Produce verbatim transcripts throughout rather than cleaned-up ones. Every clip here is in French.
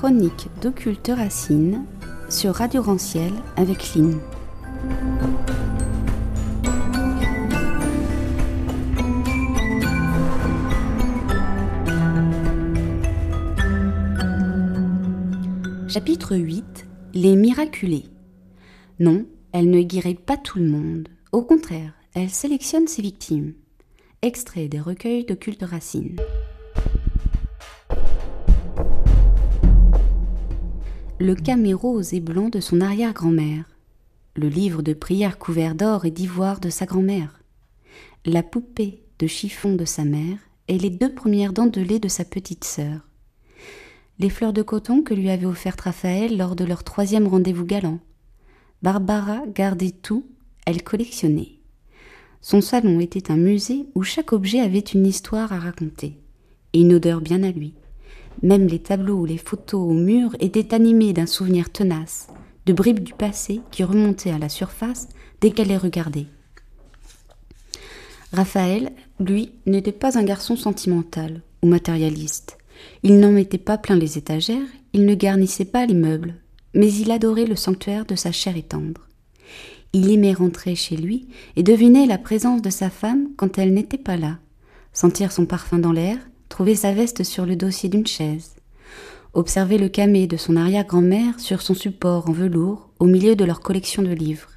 chronique d'Occulte Racine sur Radio Rancière avec Lynn. Chapitre huit. Les miraculés. Non, elle ne guérit pas tout le monde. Au contraire, elle sélectionne ses victimes. Extrait des recueils d'Occulte Racine. Le camée rose et blanc de son arrière-grand-mère. Le livre de prières couvert d'or et d'ivoire de sa grand-mère. La poupée de chiffon de sa mère et les deux premières dents de lait de sa petite sœur. Les fleurs de coton que lui avait offertes Raphaël lors de leur troisième rendez-vous galant. Barbara gardait tout, elle collectionnait. Son salon était un musée où chaque objet avait une histoire à raconter, et une odeur bien à lui. Même les tableaux ou les photos au mur étaient animés d'un souvenir tenace, de bribes du passé qui remontaient à la surface dès qu'elle les regardait. Raphaël, lui, n'était pas un garçon sentimental ou matérialiste. Il n'en mettait pas plein les étagères, il ne garnissait pas les meubles, mais il adorait le sanctuaire de sa chair et tendre. Il aimait rentrer chez lui et deviner la présence de sa femme quand elle n'était pas là, sentir son parfum dans l'air, trouver sa veste sur le dossier d'une chaise, observer le camée de son arrière-grand-mère sur son support en velours au milieu de leur collection de livres.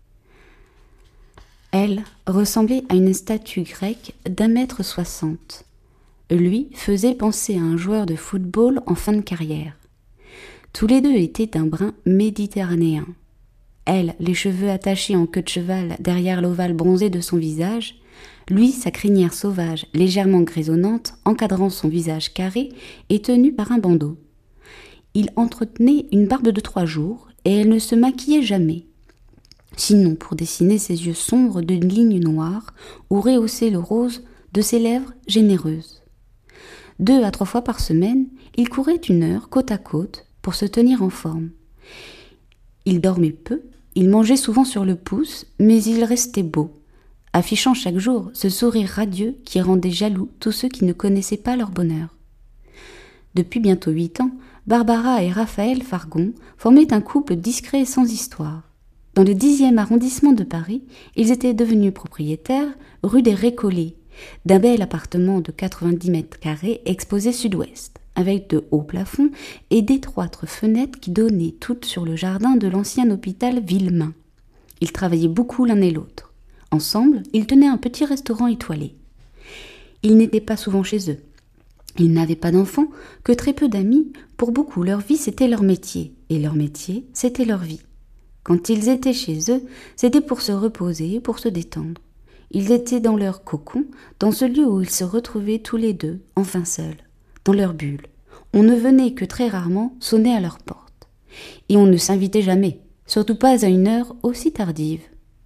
Elle ressemblait à une statue grecque d'un mètre soixante. Lui faisait penser à un joueur de football en fin de carrière. Tous les deux étaient d'un brun méditerranéen. Elle, les cheveux attachés en queue de cheval derrière l'ovale bronzé de son visage, lui, sa crinière sauvage légèrement grisonnante encadrant son visage carré et tenu par un bandeau. Il entretenait une barbe de trois jours et elle ne se maquillait jamais, sinon pour dessiner ses yeux sombres d'une ligne noire ou rehausser le rose de ses lèvres généreuses. Deux à trois fois par semaine, il courait une heure côte à côte pour se tenir en forme. Il dormait peu, il mangeait souvent sur le pouce, mais il restait beau, affichant chaque jour ce sourire radieux qui rendait jaloux tous ceux qui ne connaissaient pas leur bonheur. Depuis bientôt huit ans, Barbara et Raphaël Fargon formaient un couple discret et sans histoire. Dans le dixième arrondissement de Paris, ils étaient devenus propriétaires, rue des Récollets, d'un bel appartement de quatre-vingt-dix mètres carrés exposé sud-ouest, avec de hauts plafonds et d'étroites fenêtres qui donnaient toutes sur le jardin de l'ancien hôpital Villemain. Ils travaillaient beaucoup l'un et l'autre. Ensemble, ils tenaient un petit restaurant étoilé. Ils n'étaient pas souvent chez eux. Ils n'avaient pas d'enfants, que très peu d'amis. Pour beaucoup, leur vie, c'était leur métier, et leur métier, c'était leur vie. Quand ils étaient chez eux, c'était pour se reposer, pour se détendre. Ils étaient dans leur cocon, dans ce lieu où ils se retrouvaient tous les deux, enfin seuls, dans leur bulle. On ne venait que très rarement sonner à leur porte. Et on ne s'invitait jamais, surtout pas à une heure aussi tardive.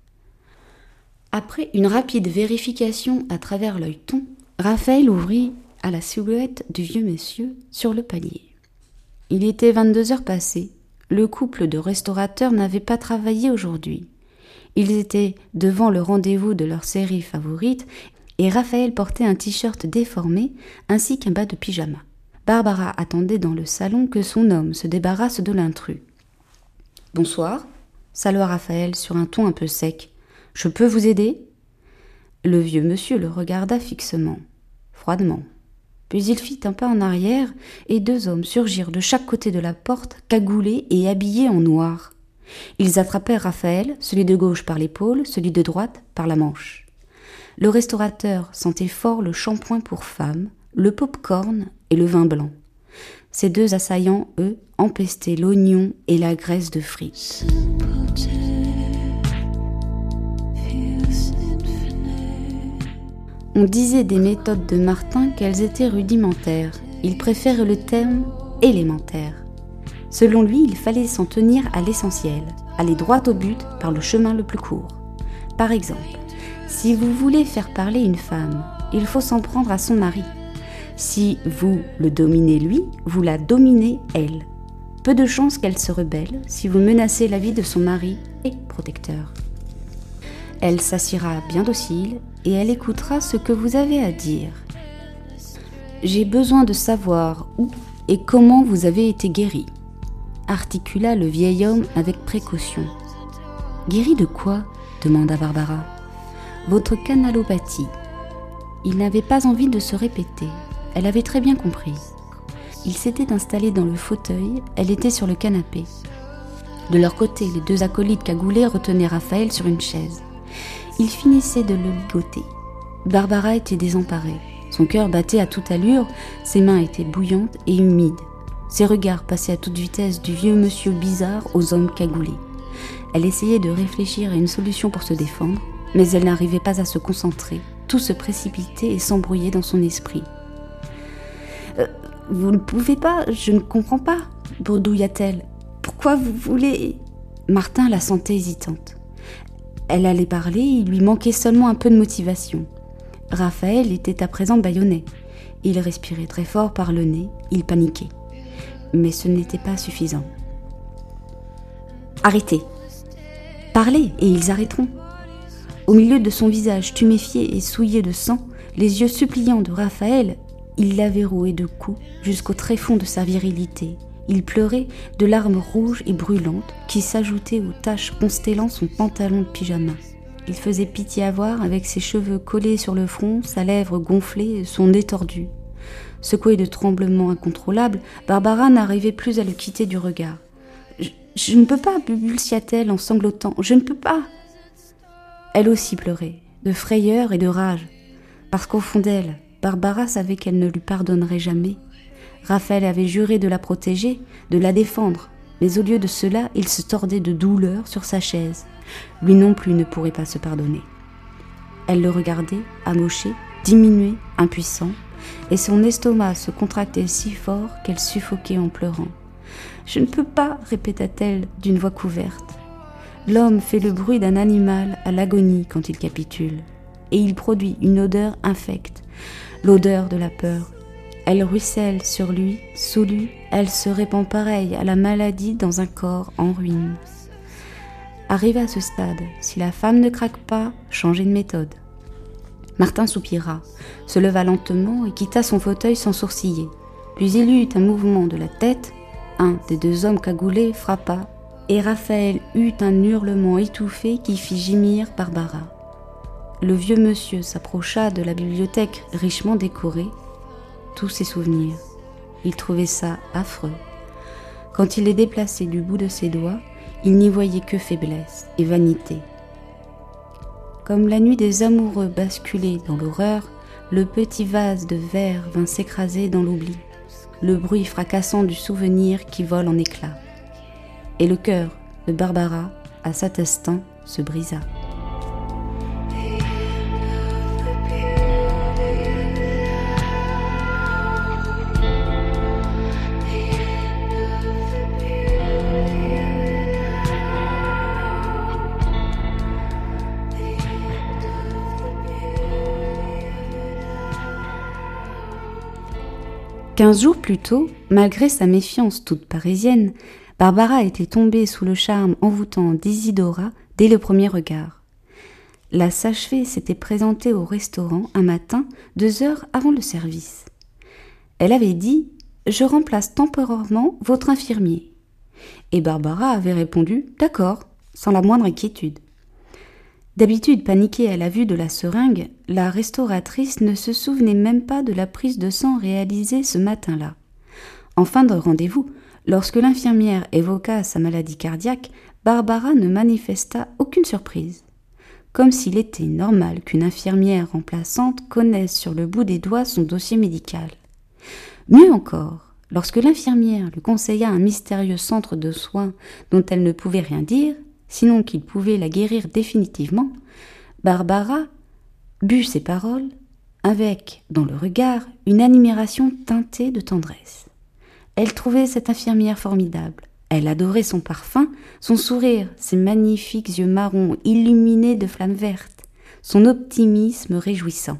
Après une rapide vérification à travers l'œilleton, Raphaël ouvrit à la silhouette du vieux monsieur sur le palier. Il était vingt-deux heures passées. Le couple de restaurateurs n'avait pas travaillé aujourd'hui. Ils étaient devant le rendez-vous de leur série favorite et Raphaël portait un t-shirt déformé ainsi qu'un bas de pyjama. Barbara attendait dans le salon que son homme se débarrasse de l'intrus. « Bonsoir », salua Raphaël sur un ton un peu sec. « Je peux vous aider ?» Le vieux monsieur le regarda fixement, froidement. Puis il fit un pas en arrière et deux hommes surgirent de chaque côté de la porte, cagoulés et habillés en noir. Ils attrapèrent Raphaël, celui de gauche par l'épaule, celui de droite par la manche. Le restaurateur sentait fort le shampoing pour femmes, le pop-corn et le vin blanc. Ces deux assaillants, eux, empestaient l'oignon et la graisse de frites. On disait des méthodes de Martin qu'elles étaient rudimentaires. Il préférait le terme élémentaire. Selon lui, il fallait s'en tenir à l'essentiel, aller droit au but par le chemin le plus court. Par exemple, si vous voulez faire parler une femme, il faut s'en prendre à son mari. Si vous le dominez lui, vous la dominez elle. Peu de chances qu'elle se rebelle si vous menacez la vie de son mari et protecteur. Elle s'assiera bien docile et elle écoutera ce que vous avez à dire. J'ai besoin de savoir où et comment vous avez été guéri ?» articula le vieil homme avec précaution. « Guéri de quoi ?» demanda Barbara. « Votre canalopathie. » Il n'avait pas envie de se répéter. Elle avait très bien compris. Il s'était installé dans le fauteuil, elle était sur le canapé. De leur côté, les deux acolytes cagoulés retenaient Raphaël sur une chaise. Ils finissaient de le ligoter. Barbara était désemparée. Son cœur battait à toute allure, ses mains étaient bouillantes et humides. Ses regards passaient à toute vitesse du vieux monsieur bizarre aux hommes cagoulés. Elle essayait de réfléchir à une solution pour se défendre, mais elle n'arrivait pas à se concentrer. Tout se précipitait et s'embrouillait dans son esprit. Euh, « Vous ne pouvez pas, je ne comprends pas, » bredouilla-t-elle. « Pourquoi vous voulez... » Martin la sentait hésitante. Elle allait parler, il lui manquait seulement un peu de motivation. Raphaël était à présent bâillonné. Il respirait très fort par le nez, il paniquait. Mais ce n'était pas suffisant. « Arrêtez. Parlez et ils arrêteront. » Au milieu de son visage tuméfié et souillé de sang, les yeux suppliants de Raphaël, il l'avait roué de coups jusqu'au tréfonds de sa virilité. Il pleurait de larmes rouges et brûlantes qui s'ajoutaient aux taches constellant son pantalon de pyjama. Il faisait pitié à voir avec ses cheveux collés sur le front, sa lèvre gonflée, son nez tordu. Secouée de tremblements incontrôlables, Barbara n'arrivait plus à le quitter du regard. Je, « Je ne peux pas, balbutia-t-elle en sanglotant. Je ne peux pas !» Elle aussi pleurait, de frayeur et de rage. Parce qu'au fond d'elle, Barbara savait qu'elle ne lui pardonnerait jamais. Raphaël avait juré de la protéger, de la défendre, mais au lieu de cela, il se tordait de douleur sur sa chaise. Lui non plus ne pourrait pas se pardonner. Elle le regardait, amoché, diminué, impuissant, et son estomac se contractait si fort qu'elle suffoquait en pleurant. « Je ne peux pas, répéta-t-elle d'une voix couverte. L'homme fait le bruit d'un animal à l'agonie quand il capitule, et il produit une odeur infecte, l'odeur de la peur. Elle ruisselle sur lui, sous lui, elle se répand pareille à la maladie dans un corps en ruine. Arrivé à ce stade, si la femme ne craque pas, changez de méthode. » Martin soupira, se leva lentement et quitta son fauteuil sans sourciller. Puis il eut un mouvement de la tête, un des deux hommes cagoulés frappa, et Raphaël eut un hurlement étouffé qui fit gémir Barbara. Le vieux monsieur s'approcha de la bibliothèque richement décorée, tous ses souvenirs. Il trouvait ça affreux. Quand il les déplaçait du bout de ses doigts, il n'y voyait que faiblesse et vanité. Comme la nuit des amoureux basculait dans l'horreur, le petit vase de verre vint s'écraser dans l'oubli, le bruit fracassant du souvenir qui vole en éclats. Et le cœur de Barbara, à cet instant, se brisa. Quinze jours plus tôt, malgré sa méfiance toute parisienne, Barbara était tombée sous le charme envoûtant d'Isidora dès le premier regard. La sage-fée s'était présentée au restaurant un matin, deux heures avant le service. Elle avait dit « Je remplace temporairement votre infirmier ». Et Barbara avait répondu « D'accord », sans la moindre inquiétude. D'habitude paniquée à la vue de la seringue, la restauratrice ne se souvenait même pas de la prise de sang réalisée ce matin-là. En fin de rendez-vous, lorsque l'infirmière évoqua sa maladie cardiaque, Barbara ne manifesta aucune surprise. Comme s'il était normal qu'une infirmière remplaçante connaisse sur le bout des doigts son dossier médical. Mieux encore, lorsque l'infirmière lui conseilla un mystérieux centre de soins dont elle ne pouvait rien dire, sinon qu'il pouvait la guérir définitivement, Barbara but ces paroles avec, dans le regard, une admiration teintée de tendresse. Elle trouvait cette infirmière formidable. Elle adorait son parfum, son sourire, ses magnifiques yeux marrons illuminés de flammes vertes, son optimisme réjouissant.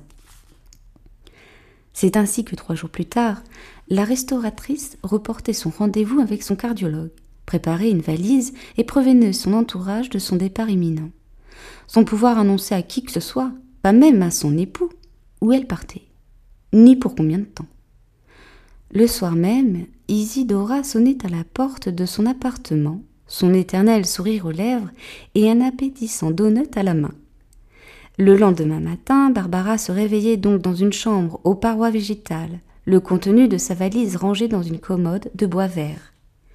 C'est ainsi que trois jours plus tard, la restauratrice reportait son rendez-vous avec son cardiologue, préparait une valise et prévenait son entourage de son départ imminent. Sans pouvoir annoncer à qui que ce soit, pas même à son époux, où elle partait, ni pour combien de temps. Le soir même, Isidora sonnait à la porte de son appartement, son éternel sourire aux lèvres et un appétissant donut à la main. Le lendemain matin, Barbara se réveillait donc dans une chambre aux parois végétales, le contenu de sa valise rangé dans une commode de bois vert.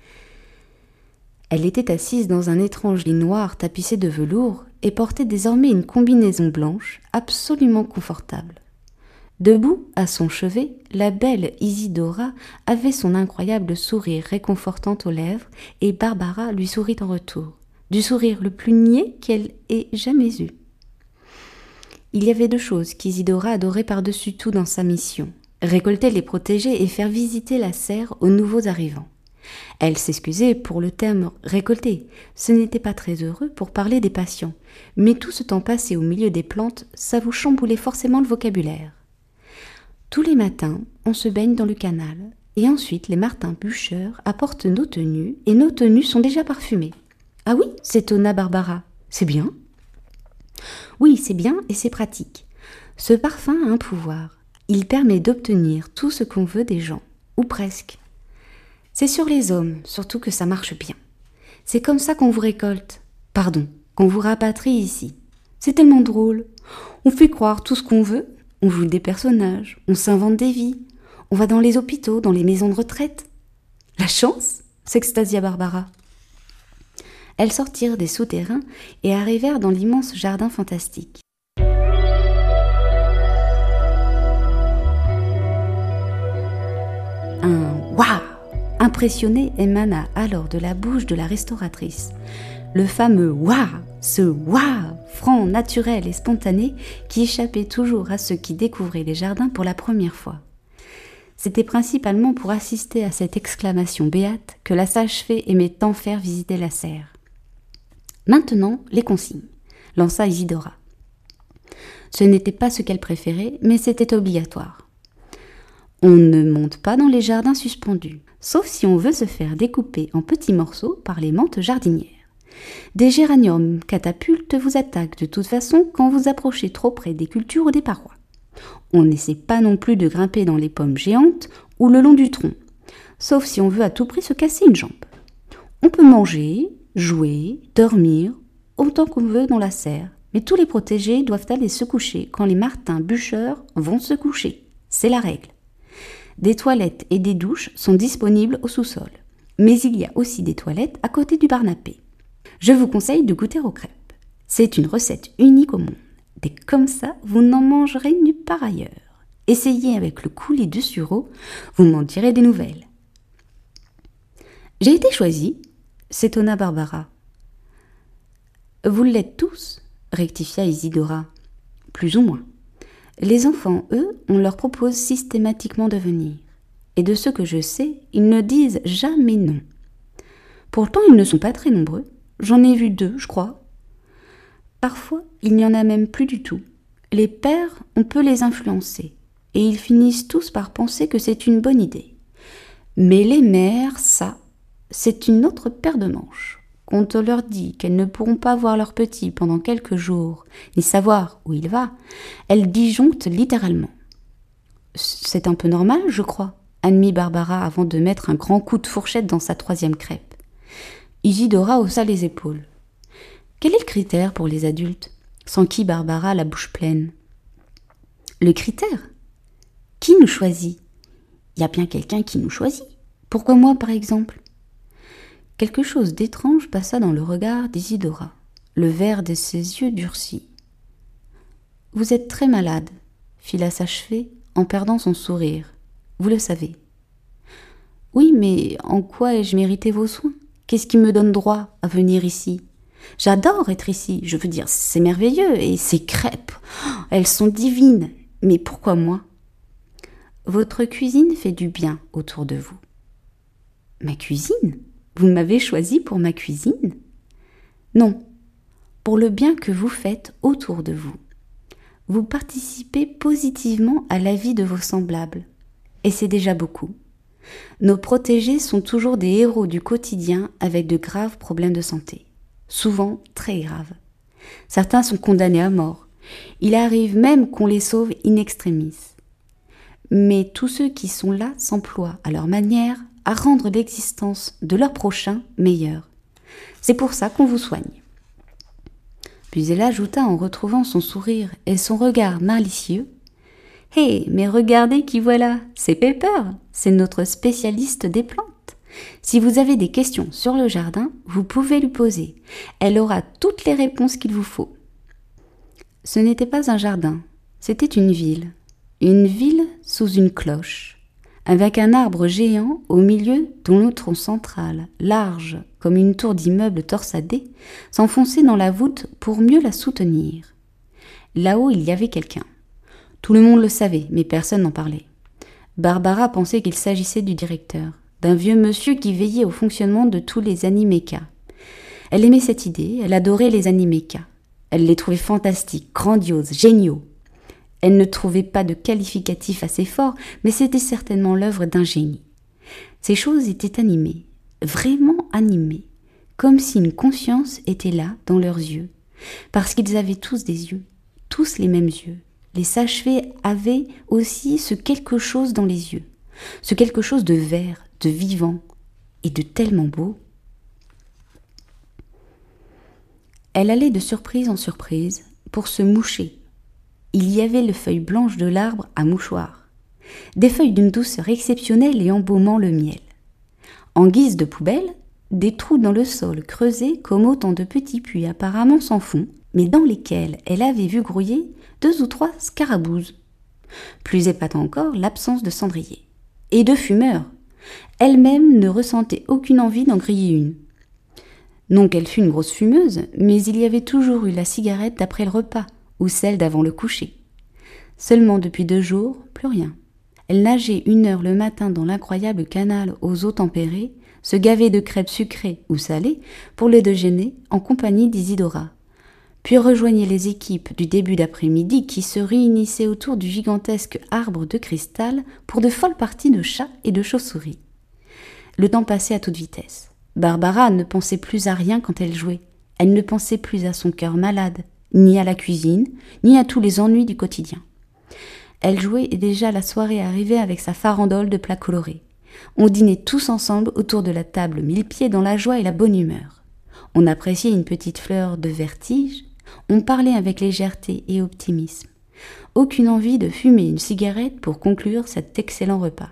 Elle était assise dans un étrange lit noir tapissé de velours et portait désormais une combinaison blanche absolument confortable. Debout, à son chevet, la belle Isidora avait son incroyable sourire réconfortant aux lèvres et Barbara lui sourit en retour, du sourire le plus niais qu'elle ait jamais eu. Il y avait deux choses qu'Isidora adorait par-dessus tout dans sa mission, récolter les protégés et faire visiter la serre aux nouveaux arrivants. Elle s'excusait pour le terme « récolter », ce n'était pas très heureux pour parler des patients, mais tout ce temps passé au milieu des plantes, ça vous chamboulait forcément le vocabulaire. Tous les matins, on se baigne dans le canal, et ensuite les martins bûcheurs apportent nos tenues, et nos tenues sont déjà parfumées. « Ah oui » s'étonna Barbara, « c'est bien ?» Oui, c'est bien et c'est pratique. Ce parfum a un pouvoir. Il permet d'obtenir tout ce qu'on veut des gens, ou presque. C'est sur les hommes, surtout que ça marche bien. C'est comme ça qu'on vous récolte, pardon, qu'on vous rapatrie ici. C'est tellement drôle. On fait croire tout ce qu'on veut, on joue des personnages, on s'invente des vies, on va dans les hôpitaux, dans les maisons de retraite. La chance, s'extasia Barbara. Elles sortirent des souterrains et arrivèrent dans l'immense jardin fantastique. Un « waouh » impressionné émana alors de la bouche de la restauratrice. Le fameux « waouh », ce « waouh » franc, naturel et spontané qui échappait toujours à ceux qui découvraient les jardins pour la première fois. C'était principalement pour assister à cette exclamation béate que la sage-fée aimait tant faire visiter la serre. Maintenant, les consignes, lança Isidora. Ce n'était pas ce qu'elle préférait, mais c'était obligatoire. On ne monte pas dans les jardins suspendus, sauf si on veut se faire découper en petits morceaux par les mantes jardinières. Des géraniums catapultes vous attaquent de toute façon quand vous approchez trop près des cultures ou des parois. On n'essaie pas non plus de grimper dans les pommes géantes ou le long du tronc, sauf si on veut à tout prix se casser une jambe. On peut manger, jouer, dormir, autant qu'on veut dans la serre, mais tous les protégés doivent aller se coucher quand les martins bûcheurs vont se coucher. C'est la règle. Des toilettes et des douches sont disponibles au sous-sol, mais il y a aussi des toilettes à côté du barnapé. Je vous conseille de goûter aux crêpes. C'est une recette unique au monde. Et comme ça, vous n'en mangerez nulle part ailleurs. Essayez avec le coulis du sureau, vous m'en direz des nouvelles. J'ai été choisie, s'étonna Barbara. Vous l'êtes tous, rectifia Isidora. Plus ou moins. Les enfants, eux, on leur propose systématiquement de venir. Et de ce que je sais, ils ne disent jamais non. Pourtant, ils ne sont pas très nombreux. J'en ai vu deux, je crois. Parfois, il n'y en a même plus du tout. Les pères, on peut les influencer, et ils finissent tous par penser que c'est une bonne idée. Mais les mères, ça, c'est une autre paire de manches. Quand on leur dit qu'elles ne pourront pas voir leur petit pendant quelques jours, ni savoir où il va, elles disjonctent littéralement. C'est un peu normal, je crois, admit Barbara avant de mettre un grand coup de fourchette dans sa troisième crêpe. Isidora haussa les épaules. Quel est le critère pour les adultes, s'enquit Barbara la bouche pleine. Le critère ? Qui nous choisit ? Il y a bien quelqu'un qui nous choisit. Pourquoi moi, par exemple ? Quelque chose d'étrange passa dans le regard d'Isidora. Le vert de ses yeux durcit. « Vous êtes très malade, » fit la sage-fée en perdant son sourire. « Vous le savez. »« Oui, mais en quoi ai-je mérité vos soins ? Qu'est-ce qui me donne droit à venir ici ? J'adore être ici, je veux dire, c'est merveilleux, et ces crêpes, elles sont divines. Mais pourquoi moi ? Votre cuisine fait du bien autour de vous. » « Ma cuisine ? Vous m'avez choisi pour ma cuisine ? » ?»« Non, pour le bien que vous faites autour de vous. Vous participez positivement à la vie de vos semblables, et c'est déjà beaucoup. Nos protégés sont toujours des héros du quotidien avec de graves problèmes de santé, souvent très graves. Certains sont condamnés à mort. Il arrive même qu'on les sauve in extremis. Mais tous ceux qui sont là s'emploient à leur manière à rendre l'existence de leur prochain meilleure. C'est pour ça qu'on vous soigne. Puis elle ajouta en retrouvant son sourire et son regard malicieux. « Hé, hey, mais regardez qui voilà, c'est Pepper, c'est notre spécialiste des plantes. Si vous avez des questions sur le jardin, vous pouvez lui poser. Elle aura toutes les réponses qu'il vous faut. » Ce n'était pas un jardin, c'était une ville. Une ville sous une cloche, avec un arbre géant au milieu dont le tronc central, large comme une tour d'immeuble torsadée, s'enfonçait dans la voûte pour mieux la soutenir. Là-haut, il y avait quelqu'un. Tout le monde le savait, mais personne n'en parlait. Barbara pensait qu'il s'agissait du directeur, d'un vieux monsieur qui veillait au fonctionnement de tous les animécas. Elle aimait cette idée, elle adorait les animécas. Elle les trouvait fantastiques, grandioses, géniaux. Elle ne trouvait pas de qualificatif assez fort, mais c'était certainement l'œuvre d'un génie. Ces choses étaient animées, vraiment animées, comme si une conscience était là dans leurs yeux, parce qu'ils avaient tous des yeux, tous les mêmes yeux. Les sages-fées avaient aussi ce quelque chose dans les yeux, ce quelque chose de vert, de vivant et de tellement beau. Elle allait de surprise en surprise pour se moucher. Il y avait les feuilles blanches de l'arbre à mouchoir, des feuilles d'une douceur exceptionnelle et embaumant le miel. En guise de poubelle, des trous dans le sol creusés comme autant de petits puits apparemment sans fond, mais dans lesquels elle avait vu grouiller deux ou trois scarabouzes. Plus épatant encore, l'absence de cendrier. Et de fumeurs. Elle-même ne ressentait aucune envie d'en griller une. Non qu'elle fût une grosse fumeuse, mais il y avait toujours eu la cigarette d'après le repas, ou celle d'avant le coucher. Seulement depuis deux jours, plus rien. Elle nageait une heure le matin dans l'incroyable canal aux eaux tempérées, se gavait de crêpes sucrées ou salées pour le déjeuner en compagnie d'Isidora, puis rejoignait les équipes du début d'après-midi qui se réunissaient autour du gigantesque arbre de cristal pour de folles parties de chats et de chauves-souris. Le temps passait à toute vitesse. Barbara ne pensait plus à rien quand elle jouait. Elle ne pensait plus à son cœur malade, ni à la cuisine, ni à tous les ennuis du quotidien. Elle jouait et déjà la soirée arrivait avec sa farandole de plats colorés. On dînait tous ensemble autour de la table mille pieds dans la joie et la bonne humeur. On appréciait une petite fleur de vertige, on parlait avec légèreté et optimisme. Aucune envie de fumer une cigarette pour conclure cet excellent repas.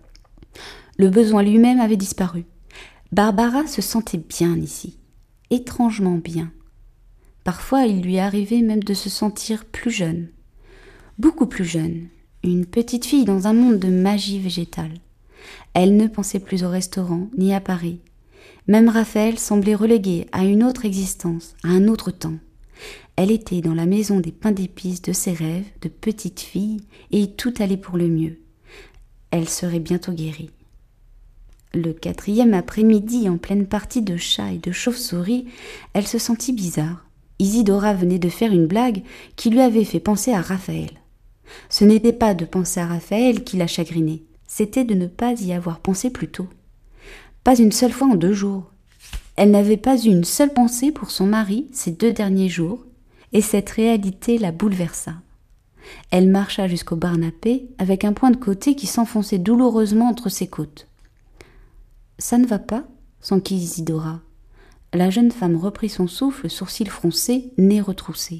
Le besoin lui-même avait disparu. Barbara se sentait bien ici, étrangement bien. Parfois, il lui arrivait même de se sentir plus jeune, beaucoup plus jeune, une petite fille dans un monde de magie végétale. Elle ne pensait plus au restaurant ni à Paris. Même Raphaël semblait relégué à une autre existence, à un autre temps. Elle était dans la maison des pains d'épices de ses rêves de petite fille et tout allait pour le mieux. Elle serait bientôt guérie. Le quatrième après-midi, en pleine partie de chats et de chauves-souris, elle se sentit bizarre. Isidora venait de faire une blague qui lui avait fait penser à Raphaël. Ce n'était pas de penser à Raphaël qui la chagrinait, c'était de ne pas y avoir pensé plus tôt. Pas une seule fois en deux jours. Elle n'avait pas eu une seule pensée pour son mari ces deux derniers jours, et cette réalité la bouleversa. Elle marcha jusqu'au Barnapé avec un point de côté qui s'enfonçait douloureusement entre ses côtes. « Ça ne va pas ?» s'enquit Isidora. La jeune femme reprit son souffle, sourcils froncés, nez retroussé.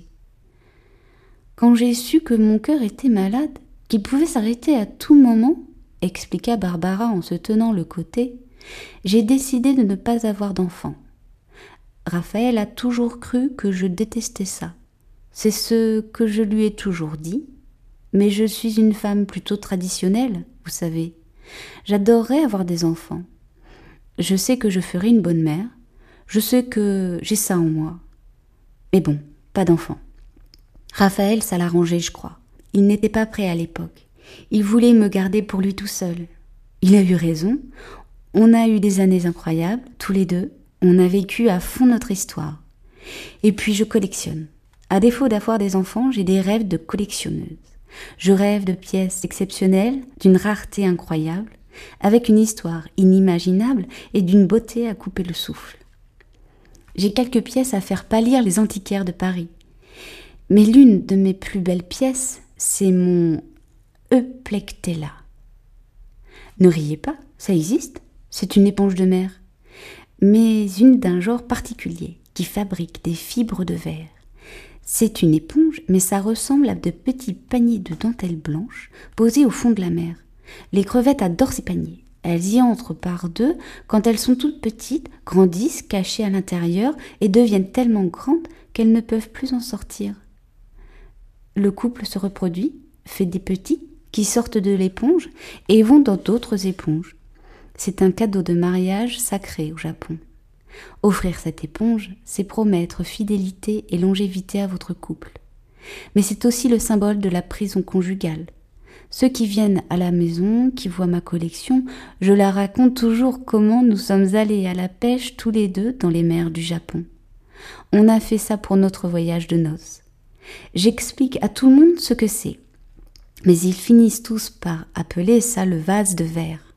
« Quand j'ai su que mon cœur était malade, qu'il pouvait s'arrêter à tout moment, expliqua Barbara en se tenant le côté, j'ai décidé de ne pas avoir d'enfant. Raphaël a toujours cru que je détestais ça. C'est ce que je lui ai toujours dit, mais je suis une femme plutôt traditionnelle, vous savez. J'adorerais avoir des enfants. Je sais que je ferai une bonne mère, je sais que j'ai ça en moi. Mais bon, pas d'enfant. Raphaël, ça l'arrangeait, je crois. Il n'était pas prêt à l'époque. Il voulait me garder pour lui tout seul. Il a eu raison. On a eu des années incroyables, tous les deux. On a vécu à fond notre histoire. Et puis je collectionne. À défaut d'avoir des enfants, j'ai des rêves de collectionneuse. Je rêve de pièces exceptionnelles, d'une rareté incroyable, avec une histoire inimaginable et d'une beauté à couper le souffle. J'ai quelques pièces à faire pâlir les antiquaires de Paris. Mais l'une de mes plus belles pièces, c'est mon Euplectella. Ne riez pas, ça existe. c'est une éponge de mer, mais une d'un genre particulier, qui fabrique des fibres de verre. C'est une éponge, mais ça ressemble à de petits paniers de dentelle blanche posés au fond de la mer. Les crevettes adorent ces paniers. Elles y entrent par deux quand elles sont toutes petites, grandissent, cachées à l'intérieur, et deviennent tellement grandes qu'elles ne peuvent plus en sortir. Le couple se reproduit, fait des petits, qui sortent de l'éponge et vont dans d'autres éponges. C'est un cadeau de mariage sacré au Japon. Offrir cette éponge, c'est promettre fidélité et longévité à votre couple. Mais c'est aussi le symbole de la prison conjugale. Ceux qui viennent à la maison, qui voient ma collection, je leur raconte toujours comment nous sommes allés à la pêche tous les deux dans les mers du Japon. On a fait ça pour notre voyage de noces. J'explique à tout le monde ce que c'est, mais ils finissent tous par appeler ça le vase de verre.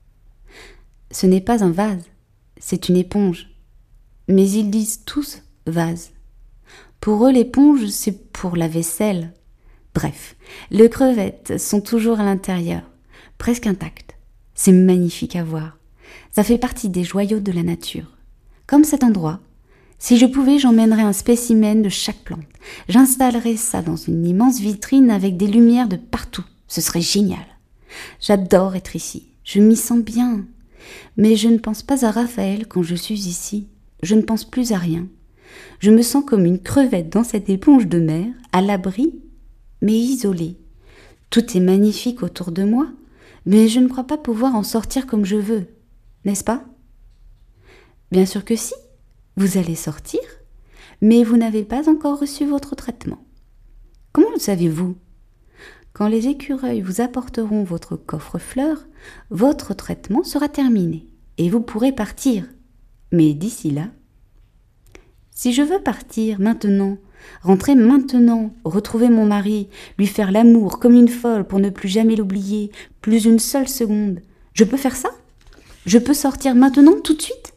Ce n'est pas un vase, c'est une éponge, mais ils disent tous vase. Pour eux, l'éponge, c'est pour la vaisselle. Bref, les crevettes sont toujours à l'intérieur, presque intactes. C'est magnifique à voir. Ça fait partie des joyaux de la nature. Comme cet endroit, si je pouvais, j'emmènerais un spécimen de chaque plante. J'installerais ça dans une immense vitrine avec des lumières de partout. Ce serait génial. J'adore être ici. Je m'y sens bien. Mais je ne pense pas à Raphaël quand je suis ici. Je ne pense plus à rien. Je me sens comme une crevette dans cette éponge de mer, à l'abri, mais isolée. Tout est magnifique autour de moi, mais je ne crois pas pouvoir en sortir comme je veux, n'est-ce pas? Bien sûr que si, vous allez sortir, mais vous n'avez pas encore reçu votre traitement. Comment le savez-vous? Quand les écureuils vous apporteront votre coffre-fleurs, votre traitement sera terminé et vous pourrez partir. Mais d'ici là, si je veux partir maintenant, rentrer maintenant, retrouver mon mari, lui faire l'amour comme une folle pour ne plus jamais l'oublier, plus une seule seconde, je peux faire ça? Je peux sortir maintenant, tout de suite?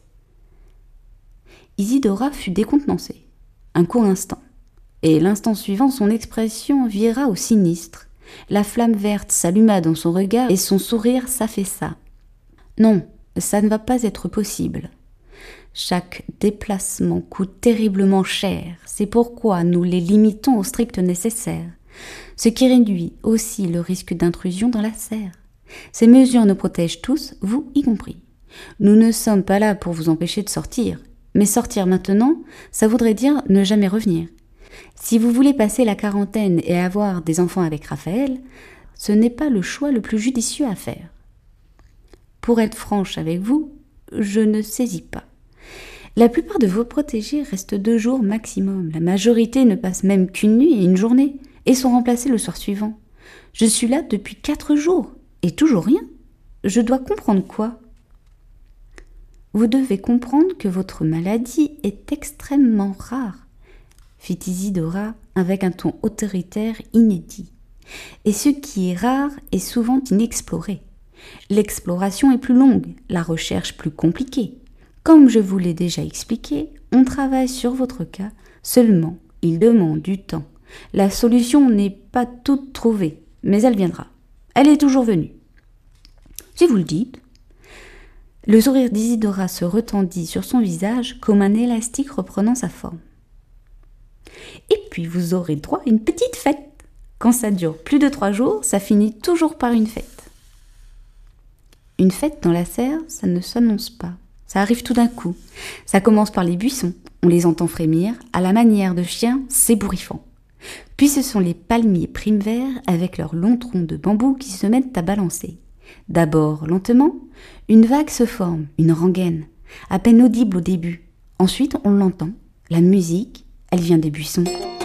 Isidora fut décontenancée, un court instant, et l'instant suivant son expression vira au sinistre. La flamme verte s'alluma dans son regard et son sourire s'affaissa. Non, ça ne va pas être possible. Chaque déplacement coûte terriblement cher, c'est pourquoi nous les limitons au strict nécessaire, ce qui réduit aussi le risque d'intrusion dans la serre. Ces mesures nous protègent tous, vous y compris. Nous ne sommes pas là pour vous empêcher de sortir, mais sortir maintenant, ça voudrait dire ne jamais revenir. Si vous voulez passer la quarantaine et avoir des enfants avec Raphaël, ce n'est pas le choix le plus judicieux à faire. Pour être franche avec vous, je ne saisis pas. La plupart de vos protégés restent deux jours maximum. La majorité ne passe même qu'une nuit et une journée et sont remplacés le soir suivant. Je suis là depuis quatre jours et toujours rien. Je dois comprendre quoi? Vous devez comprendre que votre maladie est extrêmement rare, fit Isidora avec un ton autoritaire inédit. Et ce qui est rare est souvent inexploré. L'exploration est plus longue, la recherche plus compliquée. Comme je vous l'ai déjà expliqué, on travaille sur votre cas, seulement il demande du temps. La solution n'est pas toute trouvée, mais elle viendra. Elle est toujours venue. Si vous le dites. Le sourire d'Isidora se retendit sur son visage comme un élastique reprenant sa forme. Et puis vous aurez droit à une petite fête. Quand ça dure plus de trois jours, ça finit toujours par une fête. Une fête dans la serre, ça ne s'annonce pas. Ça arrive tout d'un coup. Ça commence par les buissons. On les entend frémir, à la manière de chiens s'ébouriffant. Puis ce sont les palmiers primes-verts avec leurs longs troncs de bambou qui se mettent à balancer. D'abord, lentement, une vague se forme, une rengaine, à peine audible au début. Ensuite, on l'entend. La musique, elle vient des buissons.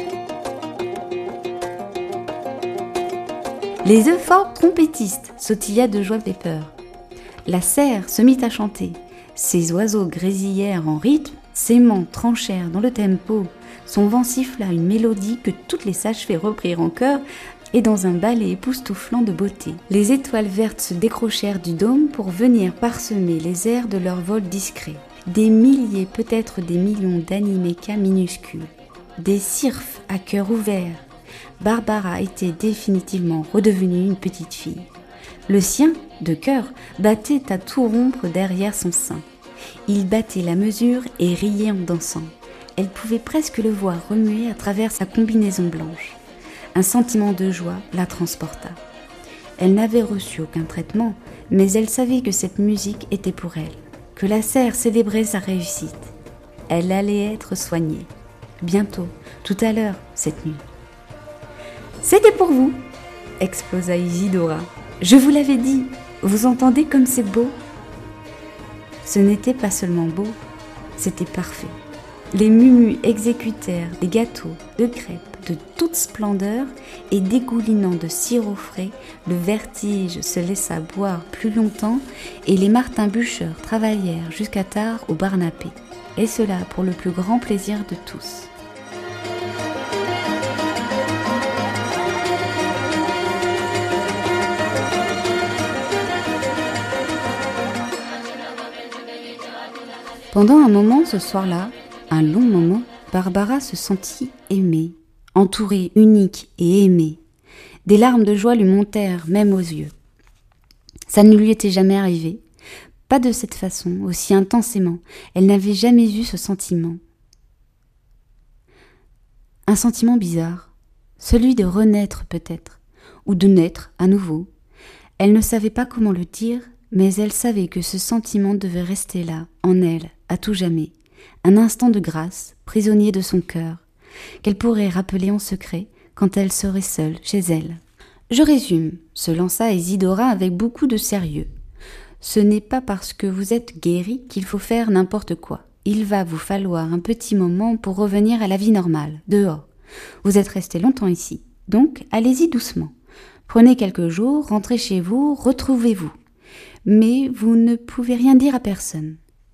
Les euphores trompettistes sautillaient de joie Pepper. La serre se mit à chanter. Ses oiseaux grésillèrent en rythme, ses mans tranchèrent dans le tempo. Son vent siffla une mélodie que toutes les sages-fées reprirent en chœur et dans un ballet époustouflant de beauté. Les étoiles vertes se décrochèrent du dôme pour venir parsemer les airs de leur vol discret. Des milliers, peut-être des millions d'animécas minuscules. Des syrphes à cœur ouvert. Barbara était définitivement redevenue une petite fille. Le sien, de cœur, battait à tout rompre derrière son sein. Il battait la mesure et riait en dansant. Elle pouvait presque le voir remuer à travers sa combinaison blanche. Un sentiment de joie la transporta. Elle n'avait reçu aucun traitement, mais elle savait que cette musique était pour elle, que la serre célébrait sa réussite. Elle allait être soignée. Bientôt, tout à l'heure, cette nuit. « C'était pour vous !» explosa Isidora. « Je vous l'avais dit, vous entendez comme c'est beau ?» Ce n'était pas seulement beau, c'était parfait. Les mumus exécutèrent des gâteaux, de crêpes, de toute splendeur, et dégoulinant de sirop frais, le vertige se laissa boire plus longtemps, et les martin-bûcheurs travaillèrent jusqu'à tard au Barnapé, et cela pour le plus grand plaisir de tous. Pendant un moment ce soir-là, un long moment, Barbara se sentit aimée, entourée, unique et aimée. Des larmes de joie lui montèrent même aux yeux. Ça ne lui était jamais arrivé, pas de cette façon, aussi intensément. Elle n'avait jamais eu ce sentiment. Un sentiment bizarre, celui de renaître peut-être, ou de naître à nouveau. Elle ne savait pas comment le dire, mais elle savait que ce sentiment devait rester là, en elle, à tout jamais. Un instant de grâce, prisonnier de son cœur, qu'elle pourrait rappeler en secret quand elle serait seule chez elle. Je résume, se lança Isidora avec beaucoup de sérieux. Ce n'est pas parce que vous êtes guéri qu'il faut faire n'importe quoi. Il va vous falloir un petit moment pour revenir à la vie normale, dehors. Vous êtes resté longtemps ici, donc allez-y doucement. Prenez quelques jours, rentrez chez vous, retrouvez-vous. Mais vous ne pouvez rien dire à personne.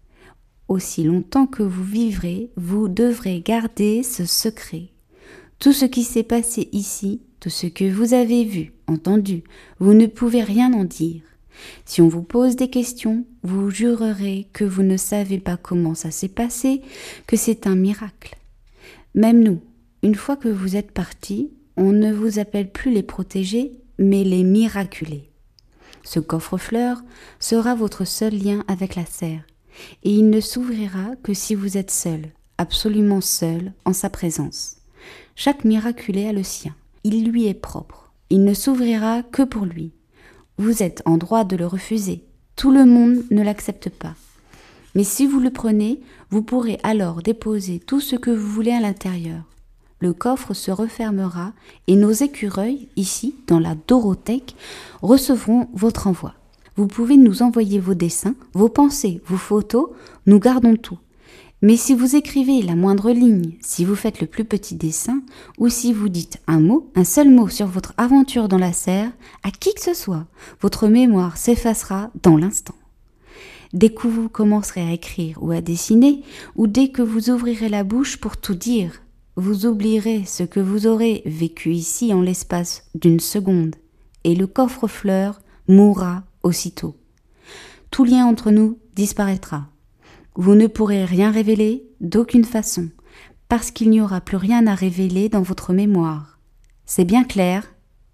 Aussi longtemps que vous vivrez, vous devrez garder ce secret. Tout ce qui s'est passé ici, tout ce que vous avez vu, entendu, vous ne pouvez rien en dire. Si on vous pose des questions, vous jurerez que vous ne savez pas comment ça s'est passé, que c'est un miracle. Même nous, une fois que vous êtes partis, on ne vous appelle plus les protégés, mais les miraculés. Ce coffre-fleur sera votre seul lien avec la serre, et il ne s'ouvrira que si vous êtes seul, absolument seul, en sa présence. Chaque miraculé a le sien, il lui est propre, il ne s'ouvrira que pour lui. Vous êtes en droit de le refuser, tout le monde ne l'accepte pas. Mais si vous le prenez, vous pourrez alors déposer tout ce que vous voulez à l'intérieur. Le coffre se refermera et nos écureuils, ici, dans la Dorothèque, recevront votre envoi. Vous pouvez nous envoyer vos dessins, vos pensées, vos photos, nous gardons tout. Mais si vous écrivez la moindre ligne, si vous faites le plus petit dessin, ou si vous dites un mot, un seul mot sur votre aventure dans la serre, à qui que ce soit, votre mémoire s'effacera dans l'instant. Dès que vous commencerez à écrire ou à dessiner, ou dès que vous ouvrirez la bouche pour tout dire, vous oublierez ce que vous aurez vécu ici en l'espace d'une seconde, et le coffre-fleur mourra aussitôt. Tout lien entre nous disparaîtra. Vous ne pourrez rien révéler d'aucune façon, parce qu'il n'y aura plus rien à révéler dans votre mémoire. C'est bien clair?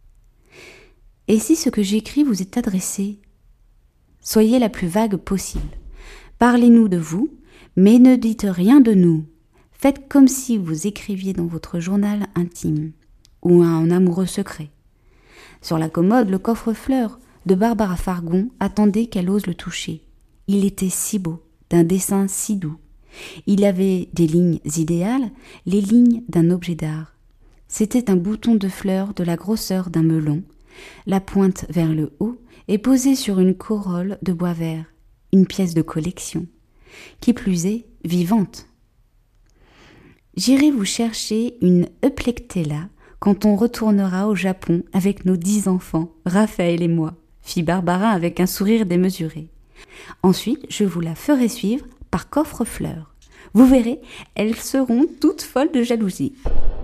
Et si ce que j'écris vous est adressé? Soyez la plus vague possible. Parlez-nous de vous, mais ne dites rien de nous. Faites comme si vous écriviez dans votre journal intime, ou un amoureux secret. Sur la commode, le coffre-fleur de Barbara Fargon attendait qu'elle ose le toucher. Il était si beau, d'un dessin si doux. Il avait des lignes idéales, les lignes d'un objet d'art. C'était un bouton de fleur de la grosseur d'un melon, la pointe vers le haut et posée sur une corolle de bois vert, une pièce de collection. Qui plus est, vivante. J'irai vous chercher une Euplectella quand on retournera au Japon avec nos dix enfants, Raphaël et moi, fit Barbara avec un sourire démesuré. Ensuite, je vous la ferai suivre par coffre-fleur. Vous verrez, elles seront toutes folles de jalousie.